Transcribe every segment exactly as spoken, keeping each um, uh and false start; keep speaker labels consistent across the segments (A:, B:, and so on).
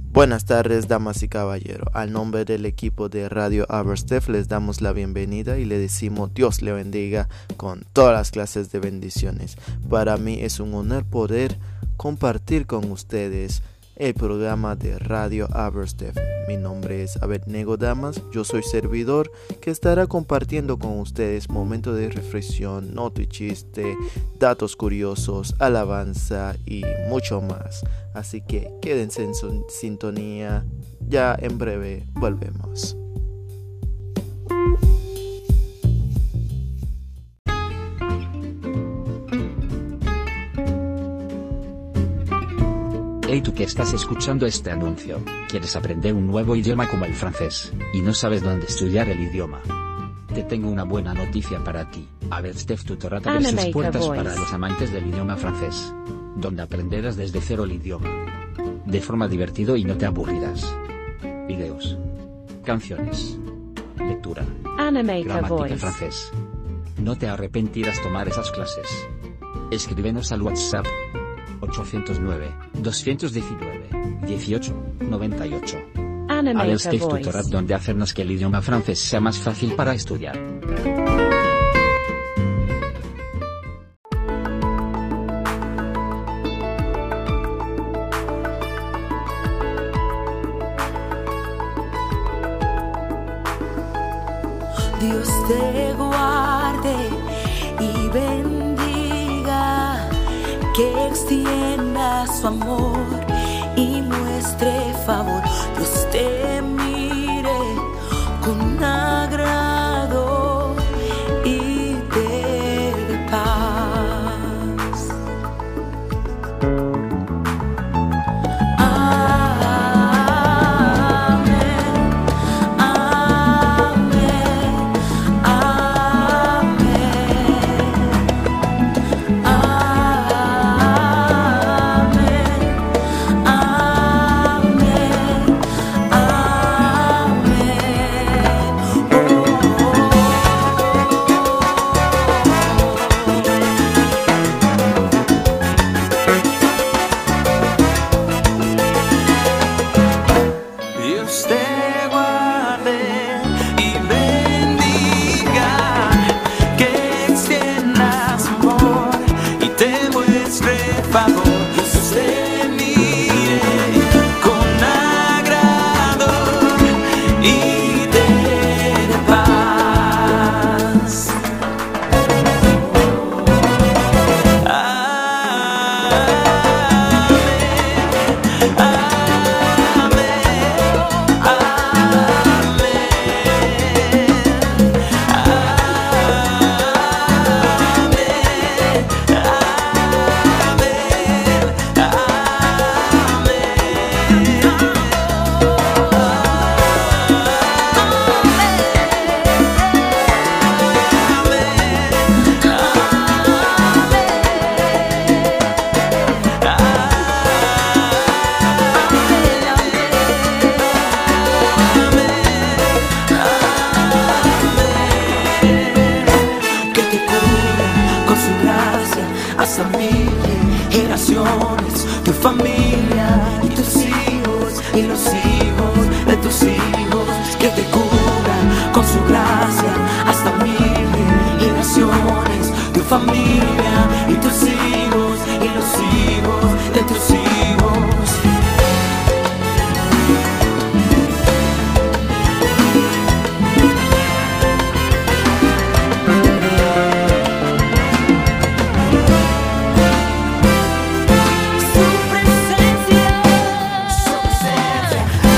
A: Buenas tardes, damas y caballeros. Al nombre del equipo de Radio Aberystwyth les damos la bienvenida y le decimos Dios le bendiga con todas las clases de bendiciones. Para mí es un honor poder compartir con ustedes el programa de Radio Aberystwyth. Mi nombre es Abednego Damas, yo soy servidor que estará compartiendo con ustedes momentos de reflexión, nota y chiste, datos curiosos, alabanza y mucho más. Así que quédense en su sintonía, ya en breve volvemos.
B: Hey, tú que estás escuchando este anuncio, ¿quieres aprender un nuevo idioma como el francés, y no sabes dónde estudiar el idioma? Te tengo una buena noticia para ti. Aberystwyth Tutorat abre sus puertas para los amantes del idioma francés, donde aprenderás desde cero el idioma, de forma divertida y no te aburrirás. Videos, canciones, lectura, gramática francés. No te arrepentirás tomar esas clases. Escríbenos al WhatsApp ocho cero nueve, dos uno nueve, dieciocho, noventa y ocho. Aberystwyth Tutorat, donde hacernos que el idioma francés sea más fácil para estudiar.
C: Dios te guarde y bendiga, que extienda su amor y muestre favor. Dios te mire con agrado y te dé paz. Tu familia y tus hijos y los hijos de tus hijos, que te cubran con su gracia hasta mil generaciones. Tu familia y tus hijos y los hijos de tus hijos. Su presencia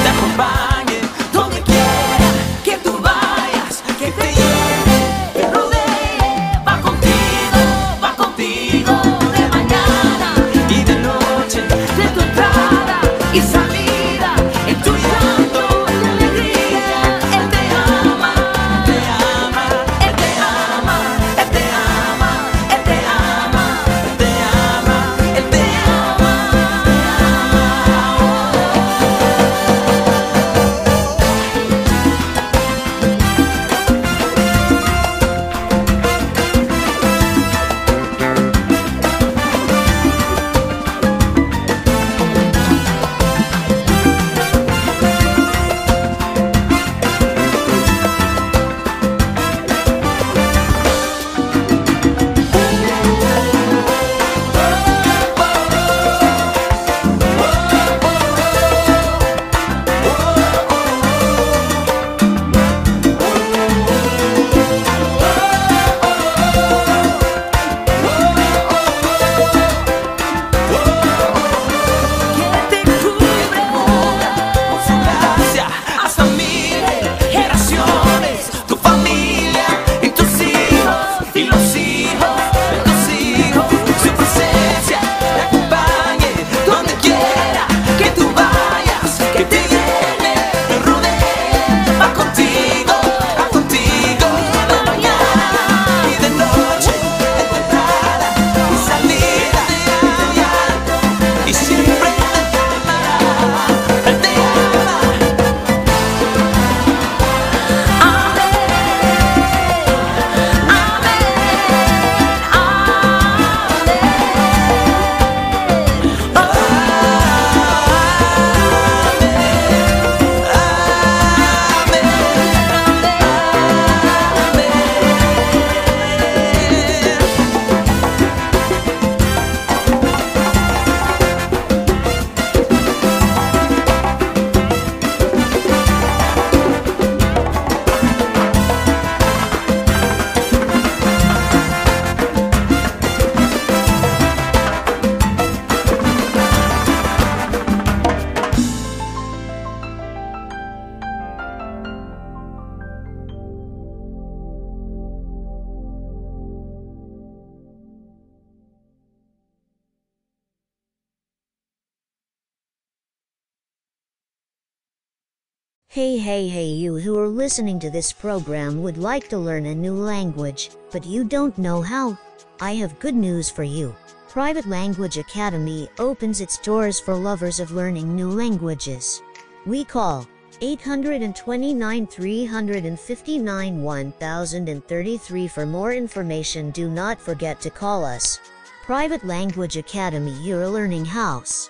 D: Hey hey hey, you who are listening to this program would like to learn a new language, but you don't know how? I have good news for you. Private Language Academy opens its doors for lovers of learning new languages. We call eight two nine, three five nine, one thousand thirty-three for more information. Do not forget to call us. Private Language Academy, your learning house.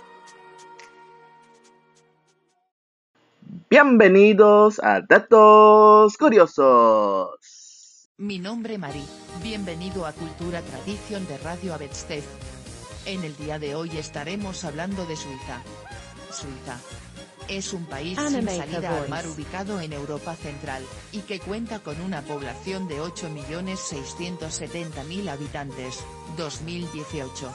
A: Bienvenidos a Datos Curiosos.
E: Mi nombre es Mari, bienvenido a Cultura Tradición de Radio Abetstef. En el día de hoy estaremos hablando de Suiza. Suiza es un país sin salida al mar ubicado en Europa Central, y que cuenta con una población de ocho millones seiscientos setenta mil habitantes, dos mil dieciocho.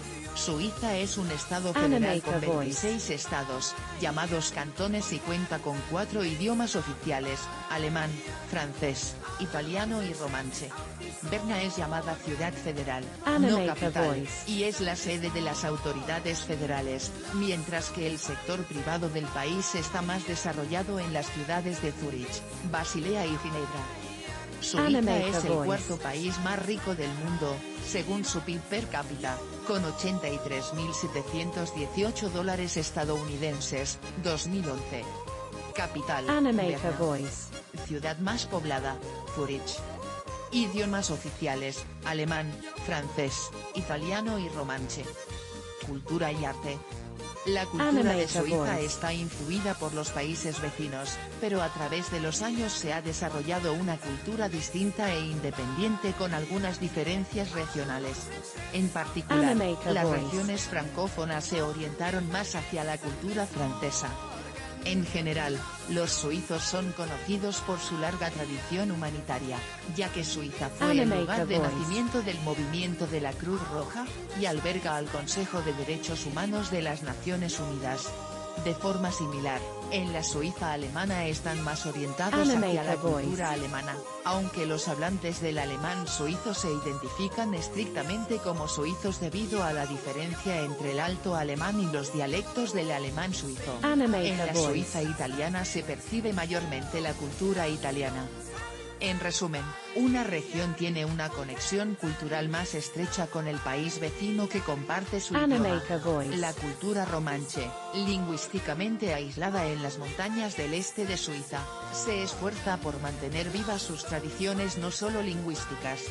E: Suiza es un estado federal con veintiséis estados, llamados cantones, y cuenta con cuatro idiomas oficiales: alemán, francés, italiano y romanche. Berna es llamada ciudad federal, no capital, y es la sede de las autoridades federales, mientras que el sector privado del país está más desarrollado en las ciudades de Zúrich, Basilea y Ginebra. Suiza es el cuarto país más rico del mundo, según su P I B per cápita, con ochenta y tres mil setecientos dieciocho dólares estadounidenses, dos mil once. Capital, Berna. Ciudad más poblada, Zúrich. Idiomas oficiales: alemán, francés, italiano y romanche. Cultura y arte. La cultura de Suiza está influida por los países vecinos, pero a través de los años se ha desarrollado una cultura distinta e independiente con algunas diferencias regionales. En particular, las regiones francófonas se orientaron más hacia la cultura francesa. En general, los suizos son conocidos por su larga tradición humanitaria, ya que Suiza fue el lugar de nacimiento del movimiento de la Cruz Roja, y alberga al Consejo de Derechos Humanos de las Naciones Unidas. De forma similar, en la Suiza alemana están más orientados hacia la cultura alemana, aunque los hablantes del alemán suizo se identifican estrictamente como suizos debido a la diferencia entre el alto alemán y los dialectos del alemán suizo. En la Suiza italiana se percibe mayormente la cultura italiana. En resumen, una región tiene una conexión cultural más estrecha con el país vecino que comparte su idioma. La cultura romanche, lingüísticamente aislada en las montañas del este de Suiza, se esfuerza por mantener vivas sus tradiciones no solo lingüísticas.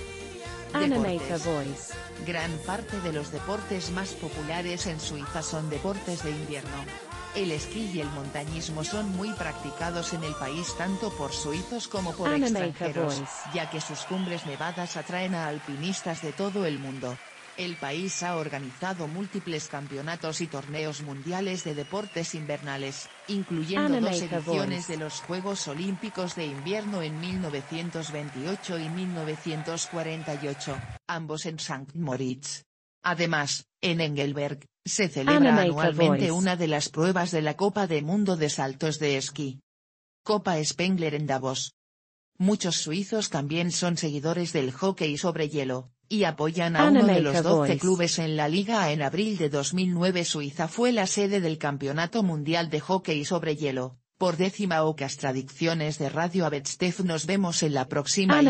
E: Deportes. Gran parte de los deportes más populares en Suiza son deportes de invierno. El esquí y el montañismo son muy practicados en el país tanto por suizos como por extranjeros, ya que sus cumbres nevadas atraen a alpinistas de todo el mundo. El país ha organizado múltiples campeonatos y torneos mundiales de deportes invernales, incluyendo dos ediciones de los Juegos Olímpicos de Invierno en mil novecientos veintiocho y mil novecientos cuarenta y ocho, ambos en Sankt Moritz. Además, en Engelberg, se celebra anualmente una de las pruebas de la Copa de Mundo de Saltos de Esquí. Copa Spengler en Davos. Muchos suizos también son seguidores del hockey sobre hielo, y apoyan a uno de los doce clubes en la liga. En abril de dos mil nueve Suiza fue la sede del Campeonato Mundial de Hockey sobre Hielo. Por décima ocas Tradiciones de Radio Abetstef. Nos vemos en la próxima.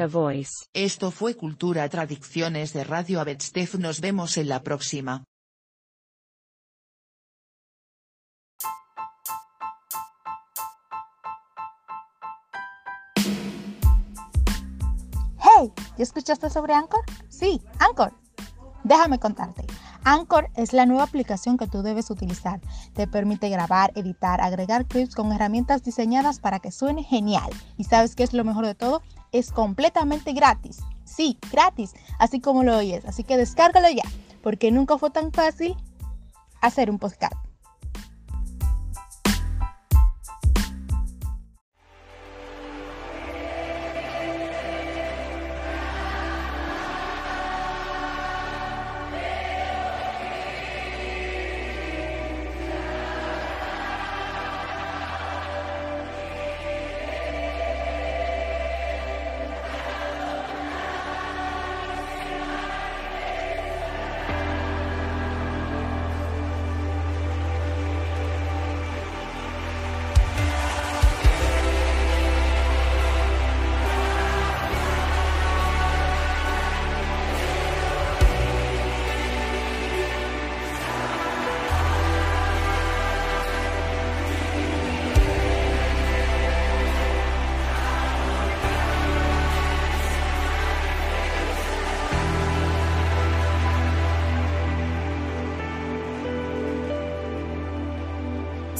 E: Esto fue Cultura Tradiciones de Radio Abetstef. Nos vemos en la próxima.
F: Hey, ¿ya escuchaste sobre Anchor? Sí, Anchor. Déjame contarte. Anchor es la nueva aplicación que tú debes utilizar. Te permite grabar, editar, agregar clips con herramientas diseñadas para que suene genial. ¿Y sabes qué es lo mejor de todo? Es completamente gratis. Sí, gratis, así como lo oyes. Así que descárgalo ya, porque nunca fue tan fácil hacer un podcast.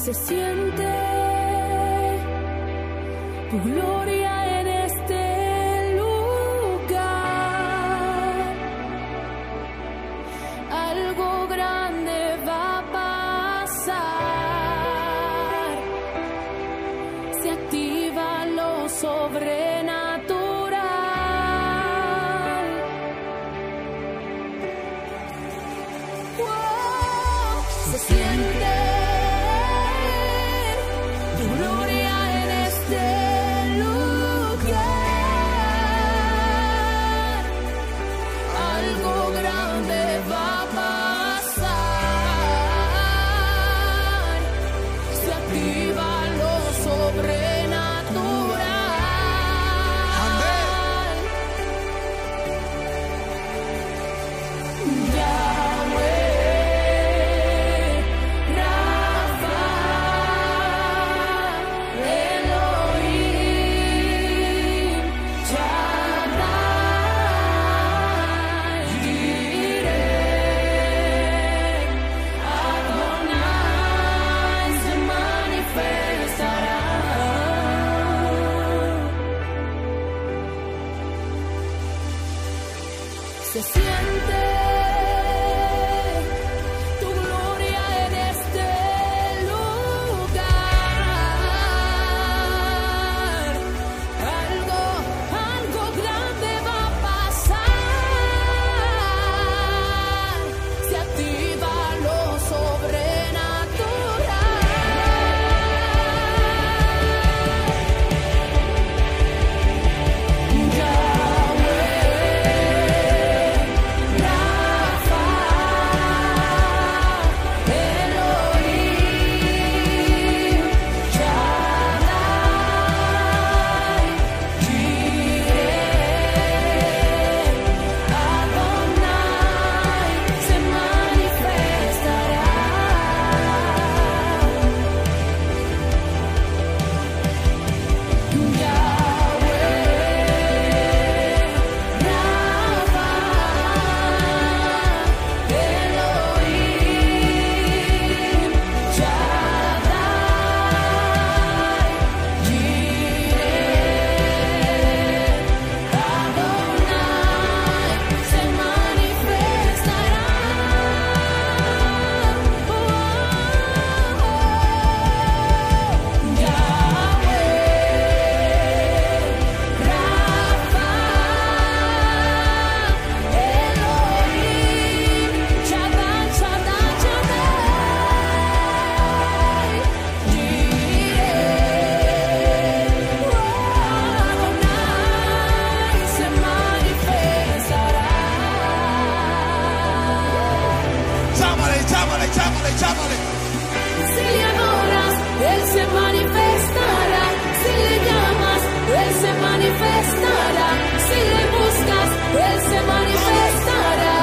C: Se siente tu gloria en este lugar. Algo grande va a pasar. Se activa lo sobrenatural. Wow, se siente tu gloria en este lugar. Algo grande va a pasar. Se activa lo sobrenatural. Yahweh, Rafa, Elohim, Shaddai, Jireh, Adonai se manifestará. Se siente tu gloria en este lugar. Algo, algo grande va a pasar. Se activa lo sobrenatural. Yahweh, Rafa, Elohim, Shaddai, Jireh, Adonai se manifestará.
G: Chámale, chámale, chámale, chámale.
C: Si le adoras, Él se manifestará. Si le llamas, Él se manifestará. Si le buscas, Él se manifestará.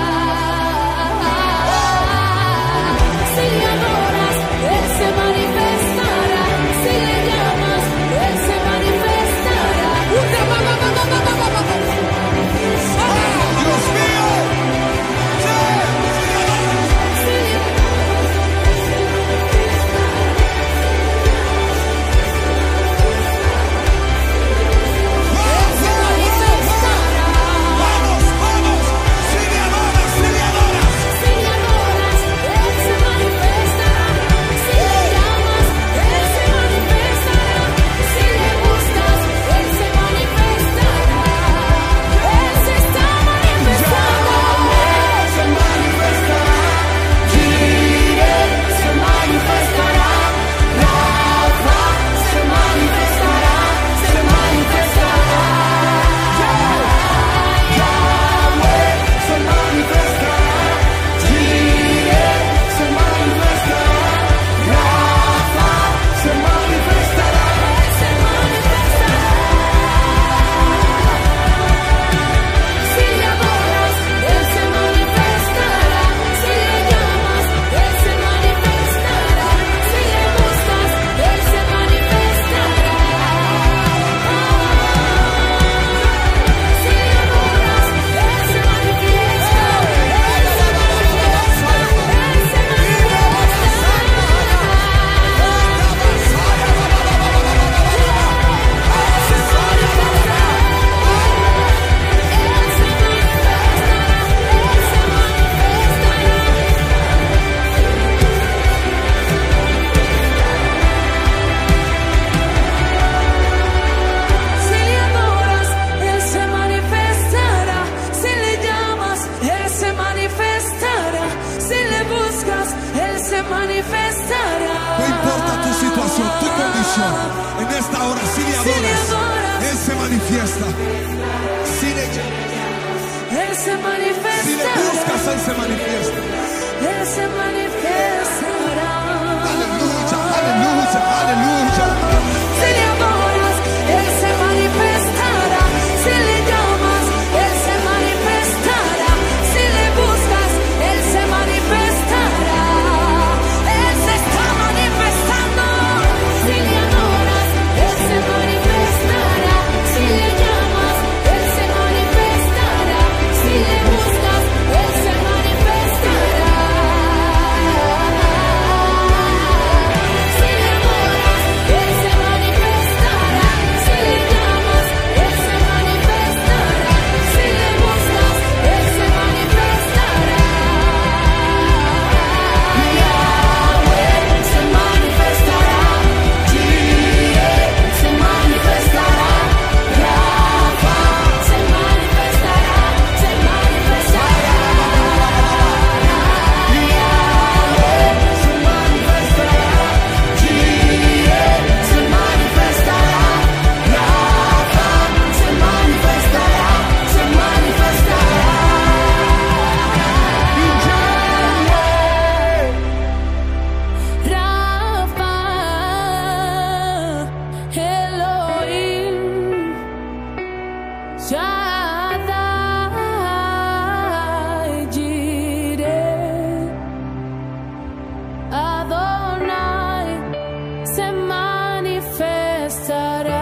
C: Si le adoras, Él se manifestará. Si le llamas, Él se manifestará.
G: ¡Dios mío!
C: Si le
G: bendición. En esta hora, si le adoras, Él se manifiesta. Si le,
C: Él se manifiesta.
G: si le buscas, Él se manifiesta.
C: Él se manifestará.
G: Aleluya, aleluya, aleluya.
C: Si le adoras, Él se manifestará. Si le llamas, Él se manifestará. Si le buscas, Él se manifestará. Él se está manifestando. Si le adoras, Él se manifestará. Si le llamas, Él se manifestará. Si le buscas, Él se manifestará. Si le adoras, Él se manifestará. Si le llamas, Él se manifestará. Si le buscas, Él se manifestará. Yahweh se manifestará. Jireh se manifestará. Rafa se manifestará. Se manifestará. Yahweh se manifestará. Jireh se manifestará. Rafa se manifestará. Se manifestará. Rafa, Elohim, Shaddai, Jireh, Adonai se manifestará.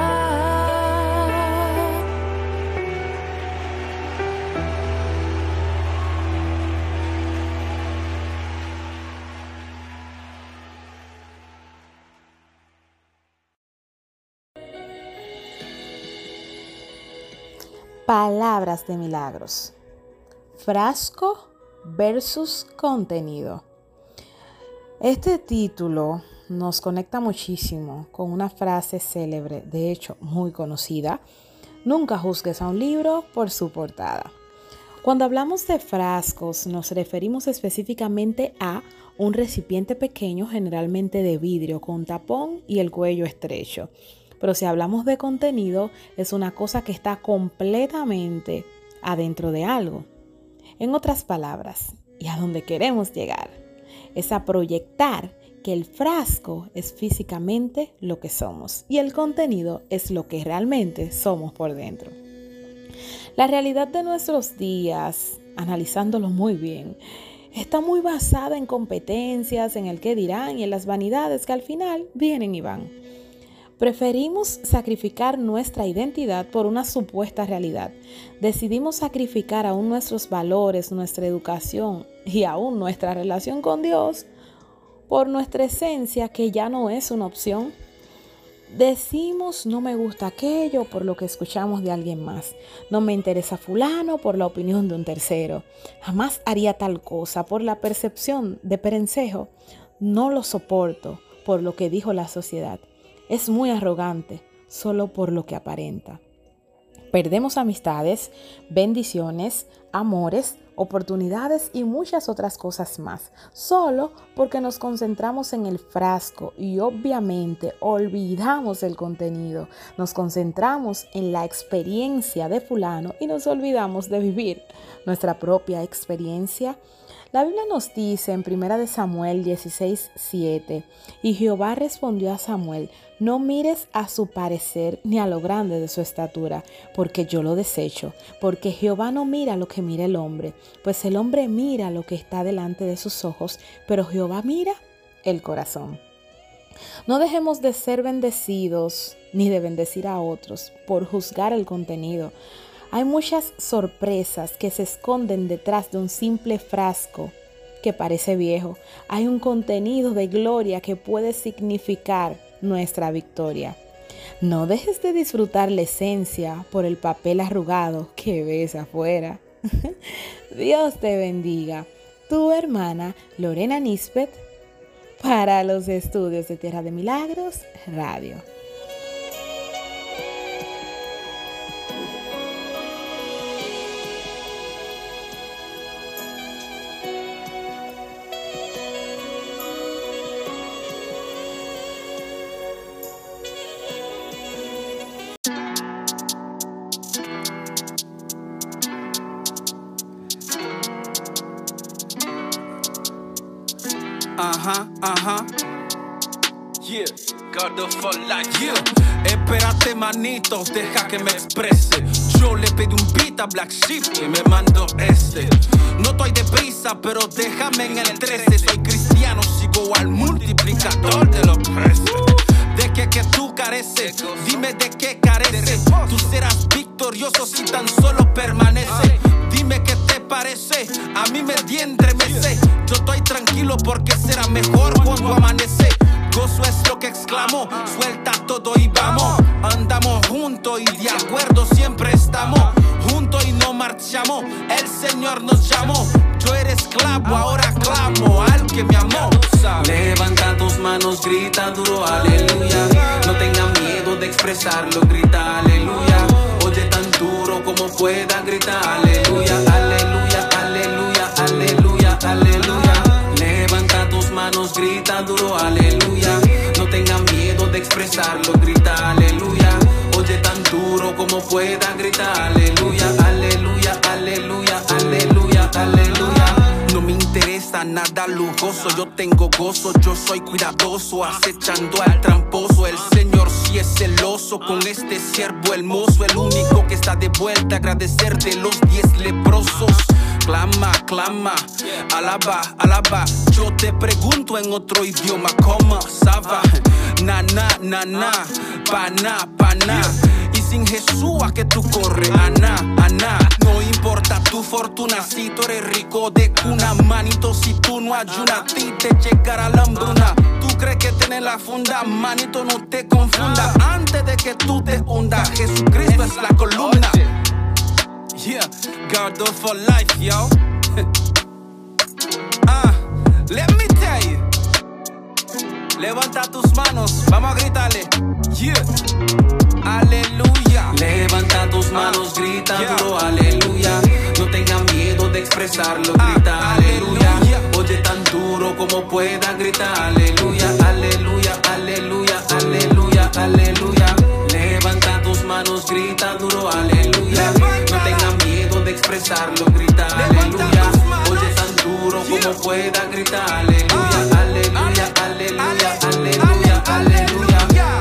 F: Palabras de milagros. Frasco versus contenido. Este título nos conecta muchísimo con una frase célebre, de hecho muy conocida: nunca juzgues a un libro por su portada. Cuando hablamos de frascos, nos referimos específicamente a un recipiente pequeño, generalmente de vidrio, con tapón y el cuello estrecho. Pero si hablamos de contenido, es una cosa que está completamente adentro de algo. En otras palabras, y a donde queremos llegar, es a proyectar que el frasco es físicamente lo que somos y el contenido es lo que realmente somos por dentro. La realidad de nuestros días, analizándolo muy bien, está muy basada en competencias, en el qué dirán y en las vanidades que al final vienen y van. Preferimos sacrificar nuestra identidad por una supuesta realidad. Decidimos sacrificar aún nuestros valores, nuestra educación y aún nuestra relación con Dios por nuestra esencia, que ya no es una opción. Decimos no me gusta aquello por lo que escuchamos de alguien más. No me interesa fulano por la opinión de un tercero. Jamás haría tal cosa por la percepción de perencejo. No lo soporto por lo que dijo la sociedad. Es muy arrogante solo por lo que aparenta. Perdemos amistades, bendiciones, amores, oportunidades y muchas otras cosas más, solo porque nos concentramos en el frasco y obviamente olvidamos el contenido. Nos concentramos en la experiencia de fulano y nos olvidamos de vivir nuestra propia experiencia. La Biblia nos dice en primera de Samuel dieciséis, siete, y Jehová respondió a Samuel: no mires a su parecer ni a lo grande de su estatura, porque yo lo desecho, porque Jehová no mira lo que mira el hombre, pues el hombre mira lo que está delante de sus ojos, pero Jehová mira el corazón. No dejemos de ser bendecidos ni de bendecir a otros por juzgar el contenido. Hay muchas sorpresas que se esconden detrás de un simple frasco que parece viejo. Hay un contenido de gloria que puede significar nuestra victoria. No dejes de disfrutar la esencia por el papel arrugado que ves afuera. Dios te bendiga. Tu hermana Lorena Nisbet para los estudios de Tierra de Milagros Radio.
H: Ajá, ajá. Yeah, God for life, yeah. Espérate, manito, deja que me exprese. Yo le pedí un beat a Black Sheep y me mandó este. No estoy deprisa, pero déjame en el trece. Soy cristiano, sigo al multiplicador de los precios. ¿De qué que tú careces? Dime de qué careces. Tú serás victorioso si tan solo permanece. Dime qué te parece, a mí me di entremece. Yo estoy tranquilo porque será mejor cuando amanece. Gozo es lo que exclamo, suelta todo y vamos. Andamos juntos y de acuerdo siempre estamos. Juntos y no marchamos, el Señor nos llamó. Yo era esclavo, ahora clamo al que me amó. Levanta tus manos, grita duro, aleluya. No tengas miedo de expresarlo, grita aleluya. Oye tan duro como pueda, grita aleluya, aleluya, aleluya, aleluya, aleluya. Levanta tus manos, grita duro, aleluya. No tengas miedo de expresarlo, grita aleluya. Oye tan duro como pueda, grita aleluya, aleluya, aleluya, aleluya, aleluya. No me interesa nada lujoso, yo tengo gozo, yo soy cuidadoso, acechando al tramposo. El Señor sí es celoso con este siervo hermoso, el único que está de vuelta, agradecer de los diez leprosos. Clama, clama, alaba, alaba. Yo te pregunto en otro idioma, ¿cómo saba? Na, na, na, na, pana, pana. Y sin Jesús, ¿a que tú corres? Ana, ana. No importa tu fortuna, si tú eres rico de cuna. Manito, si tú no ayunas, a ti te llegará la hambruna. Tú crees que tienes la funda, manito, no te confunda. Antes de que tú te hundas, Jesucristo es la columna. Yeah, God for life, yo. Ah, let me tell you. Levanta tus manos, vamos a gritarle. Yeah, aleluya. Levanta tus manos, ah, grita yeah. duro, aleluya. No tengas miedo de expresarlo, grita ah, aleluya. aleluya. Oye tan duro como pueda, grita aleluya, aleluya, aleluya, aleluya, aleluya. Levanta tus manos, grita duro, aleluya. No tengas miedo de expresarlo, grita aleluya. Oye tan duro como pueda, grita aleluya, aleluya, aleluya, aleluya, aleluya.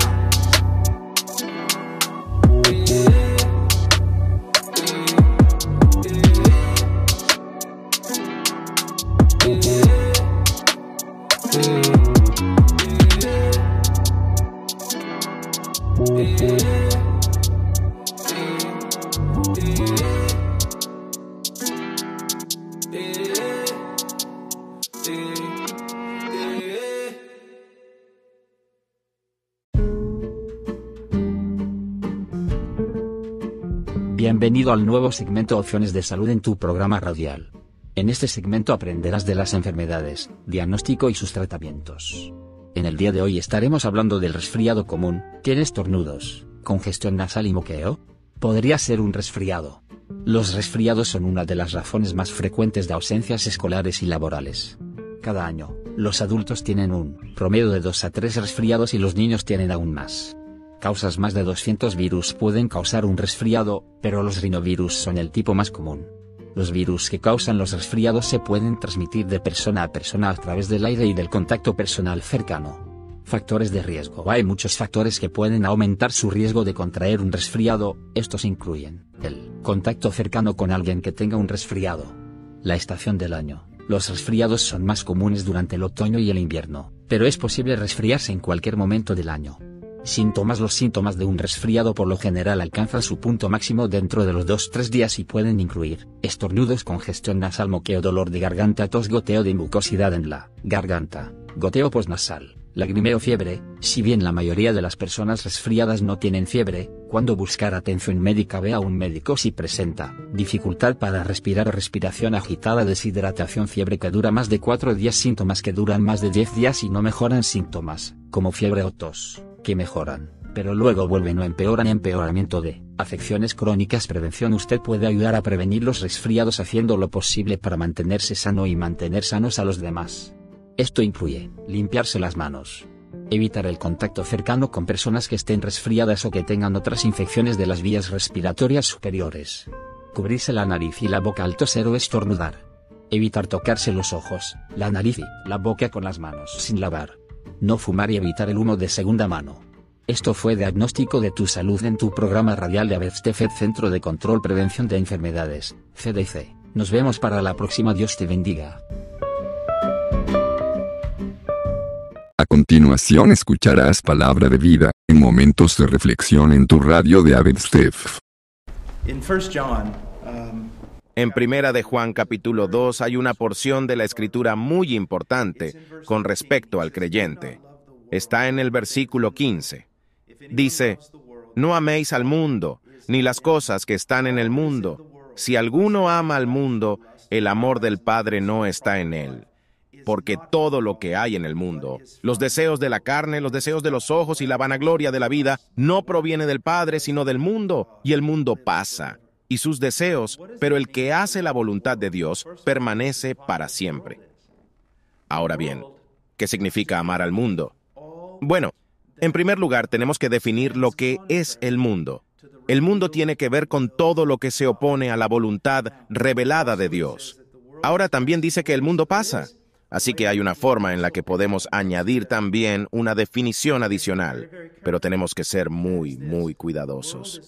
B: Bienvenido al nuevo segmento Opciones de Salud en tu programa radial. En este segmento aprenderás de las enfermedades, diagnóstico y sus tratamientos. En el día de hoy estaremos hablando del resfriado común. ¿Tienes estornudos, congestión nasal y moqueo? Podría ser un resfriado. Los resfriados son una de las razones más frecuentes de ausencias escolares y laborales. Cada año, los adultos tienen un promedio de dos a tres resfriados y los niños tienen aún más. Causas más de doscientos virus pueden causar un resfriado, pero los rinovirus son el tipo más común. Los virus que causan los resfriados se pueden transmitir de persona a persona a través del aire y del contacto personal cercano. Factores de riesgo. Hay muchos factores que pueden aumentar su riesgo de contraer un resfriado. Estos incluyen el contacto cercano con alguien que tenga un resfriado. La estación del año. Los resfriados son más comunes durante el otoño y el invierno, pero es posible resfriarse en cualquier momento del año. Síntomas. Los síntomas de un resfriado por lo general alcanzan su punto máximo dentro de los dos a tres días y pueden incluir estornudos, congestión nasal, moqueo, dolor de garganta, tos, goteo de mucosidad en la garganta, goteo postnasal, lagrimeo, fiebre. Si bien la mayoría de las personas resfriadas no tienen fiebre, cuando buscar atención médica ve a un médico si presenta dificultad para respirar o respiración agitada, deshidratación, fiebre que dura más de cuatro días, síntomas que duran más de diez días y no mejoran, síntomas como fiebre o tos que mejoran, pero luego vuelven o empeoran, empeoramiento de afecciones crónicas. Prevención. Usted puede ayudar a prevenir los resfriados haciendo lo posible para mantenerse sano y mantener sanos a los demás. Esto incluye limpiarse las manos, evitar el contacto cercano con personas que estén resfriadas o que tengan otras infecciones de las vías respiratorias superiores, cubrirse la nariz y la boca al toser o estornudar, Evitar tocarse los ojos, la nariz y la boca con las manos sin lavar. No fumar y evitar el humo de segunda mano. Esto fue Diagnóstico de tu Salud en tu programa radial de ABETSTEF, Centro de Control Prevención de Enfermedades, C D C. Nos vemos para la próxima. Dios te bendiga.
I: A continuación escucharás palabra de vida, en momentos de reflexión en tu radio de ABETSTEF.
J: En Primera de Juan capítulo dos hay una porción de la Escritura muy importante con respecto al creyente. Está en el versículo quince. Dice, no améis al mundo, ni las cosas que están en el mundo. Si alguno ama al mundo, el amor del Padre no está en él. Porque todo lo que hay en el mundo, los deseos de la carne, los deseos de los ojos y la vanagloria de la vida, no proviene del Padre, sino del mundo, y el mundo pasa, y sus deseos, pero el que hace la voluntad de Dios permanece para siempre. Ahora bien, ¿qué significa amar al mundo? Bueno, en primer lugar tenemos que definir lo que es el mundo. El mundo tiene que ver con todo lo que se opone a la voluntad revelada de Dios. Ahora también dice que el mundo pasa. Así que hay una forma en la que podemos añadir también una definición adicional, pero tenemos que ser muy, muy cuidadosos.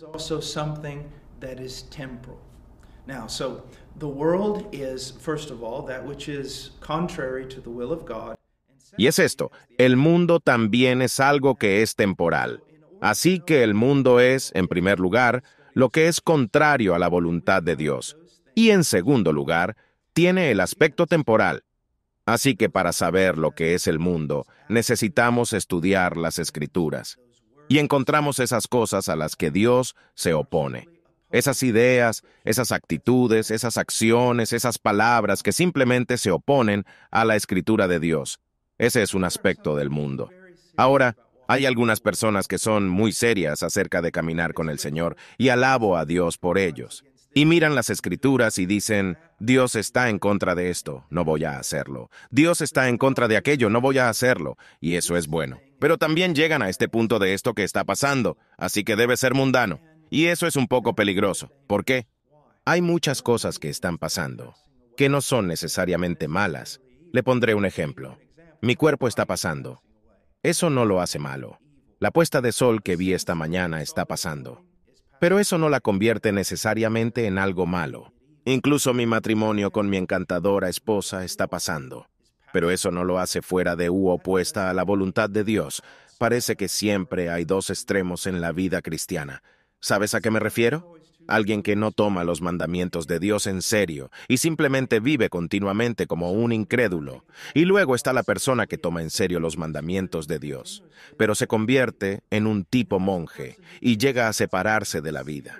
J: Y es esto, el mundo también es algo que es temporal. Así que el mundo es, en primer lugar, lo que es contrario a la voluntad de Dios. Y en segundo lugar, tiene el aspecto temporal. Así que para saber lo que es el mundo, necesitamos estudiar las Escrituras. Y encontramos esas cosas a las que Dios se opone. Esas ideas, esas actitudes, esas acciones, esas palabras que simplemente se oponen a la Escritura de Dios. Ese es un aspecto del mundo. Ahora, hay algunas personas que son muy serias acerca de caminar con el Señor, y alabo a Dios por ellos. Y miran las Escrituras y dicen, Dios está en contra de esto, no voy a hacerlo. Dios está en contra de aquello, no voy a hacerlo. Y eso es bueno. Pero también llegan a este punto de esto que está pasando, así que debe ser mundano. Y eso es un poco peligroso. ¿Por qué? Hay muchas cosas que están pasando, que no son necesariamente malas. Le pondré un ejemplo. Mi cuerpo está pasando. Eso no lo hace malo. La puesta de sol que vi esta mañana está pasando. Pero eso no la convierte necesariamente en algo malo. Incluso mi matrimonio con mi encantadora esposa está pasando. Pero eso no lo hace fuera de u opuesta a la voluntad de Dios. Parece que siempre hay dos extremos en la vida cristiana. ¿Sabes a qué me refiero? Alguien que no toma los mandamientos de Dios en serio y simplemente vive continuamente como un incrédulo. Y luego está la persona que toma en serio los mandamientos de Dios, pero se convierte en un tipo monje y llega a separarse de la vida.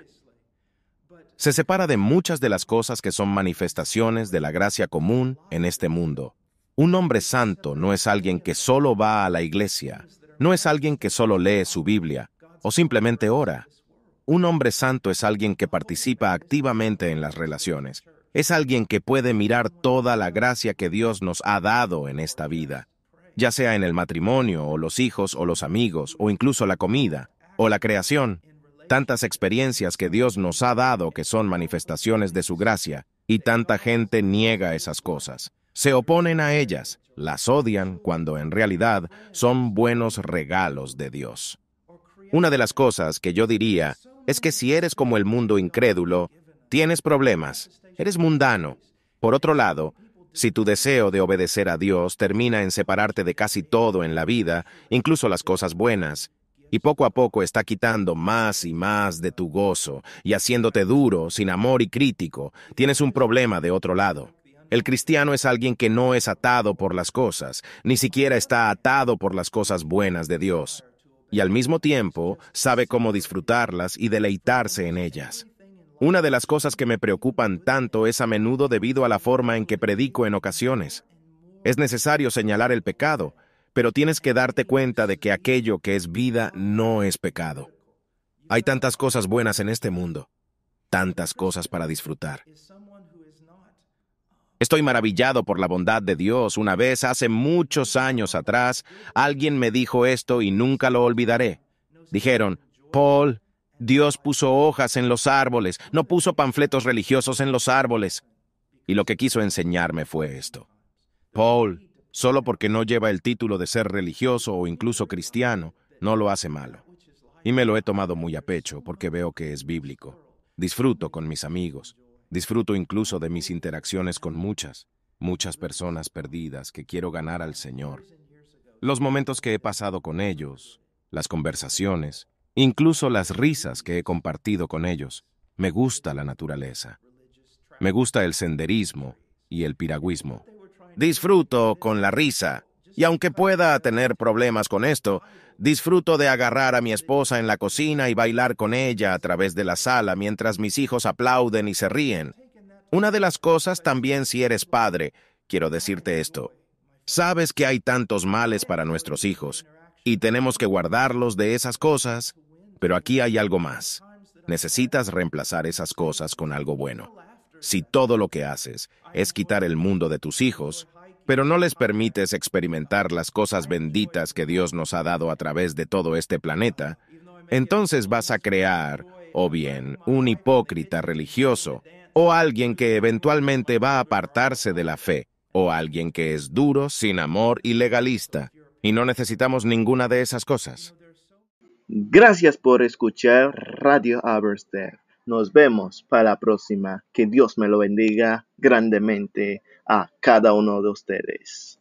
J: Se separa de muchas de las cosas que son manifestaciones de la gracia común en este mundo. Un hombre santo no es alguien que solo va a la iglesia, no es alguien que solo lee su Biblia o simplemente ora. Un hombre santo es alguien que participa activamente en las relaciones. Es alguien que puede mirar toda la gracia que Dios nos ha dado en esta vida, ya sea en el matrimonio, o los hijos, o los amigos, o incluso la comida, o la creación. Tantas experiencias que Dios nos ha dado que son manifestaciones de su gracia, y tanta gente niega esas cosas. Se oponen a ellas, las odian, cuando en realidad son buenos regalos de Dios. Una de las cosas que yo diría es que si eres como el mundo incrédulo, tienes problemas, eres mundano. Por otro lado, si tu deseo de obedecer a Dios termina en separarte de casi todo en la vida, incluso las cosas buenas, y poco a poco está quitando más y más de tu gozo y haciéndote duro, sin amor y crítico, tienes un problema de otro lado. El cristiano es alguien que no es atado por las cosas, ni siquiera está atado por las cosas buenas de Dios. Y al mismo tiempo sabe cómo disfrutarlas y deleitarse en ellas. Una de las cosas que me preocupan tanto es a menudo debido a la forma en que predico en ocasiones. Es necesario señalar el pecado, pero tienes que darte cuenta de que aquello que es vida no es pecado. Hay tantas cosas buenas en este mundo, tantas cosas para disfrutar. Estoy maravillado por la bondad de Dios. Una vez, hace muchos años atrás, alguien me dijo esto y nunca lo olvidaré. Dijeron, Paul, Dios puso hojas en los árboles, no puso panfletos religiosos en los árboles. Y lo que quiso enseñarme fue esto. Paul, solo porque no lleva el título de ser religioso o incluso cristiano, no lo hace malo. Y me lo he tomado muy a pecho porque veo que es bíblico. Disfruto con mis amigos. Disfruto incluso de mis interacciones con muchas, muchas personas perdidas que quiero ganar al Señor. Los momentos que he pasado con ellos, las conversaciones, incluso las risas que he compartido con ellos. Me gusta la naturaleza. Me gusta el senderismo y el piragüismo. Disfruto con la risa, y aunque pueda tener problemas con esto, disfruto de agarrar a mi esposa en la cocina y bailar con ella a través de la sala mientras mis hijos aplauden y se ríen. Una de las cosas también si eres padre, quiero decirte esto. Sabes que hay tantos males para nuestros hijos, y tenemos que guardarlos de esas cosas, pero aquí hay algo más. Necesitas reemplazar esas cosas con algo bueno. Si todo lo que haces es quitar el mundo de tus hijos, pero no les permites experimentar las cosas benditas que Dios nos ha dado a través de todo este planeta, entonces vas a crear, o bien, un hipócrita religioso, o alguien que eventualmente va a apartarse de la fe, o alguien que es duro, sin amor y legalista. Y no necesitamos ninguna de esas cosas.
A: Gracias por escuchar Radio Aberystwyth. Nos vemos para la próxima. Que Dios me lo bendiga grandemente a cada uno de ustedes.